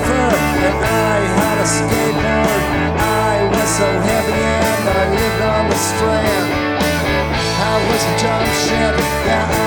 surfer and I had a skateboard. I was so heavy and I lived on the strand. I was a jump ship, yeah,